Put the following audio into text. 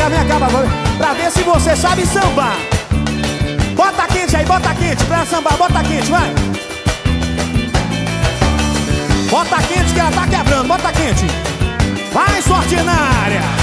vem cá, pra ver se você sabe sambar. Bota quente aí, bota quente pra sambar, bota quente, vai. Bota quente que ela tá quebrando, bota quente. Vai, sua ordinária.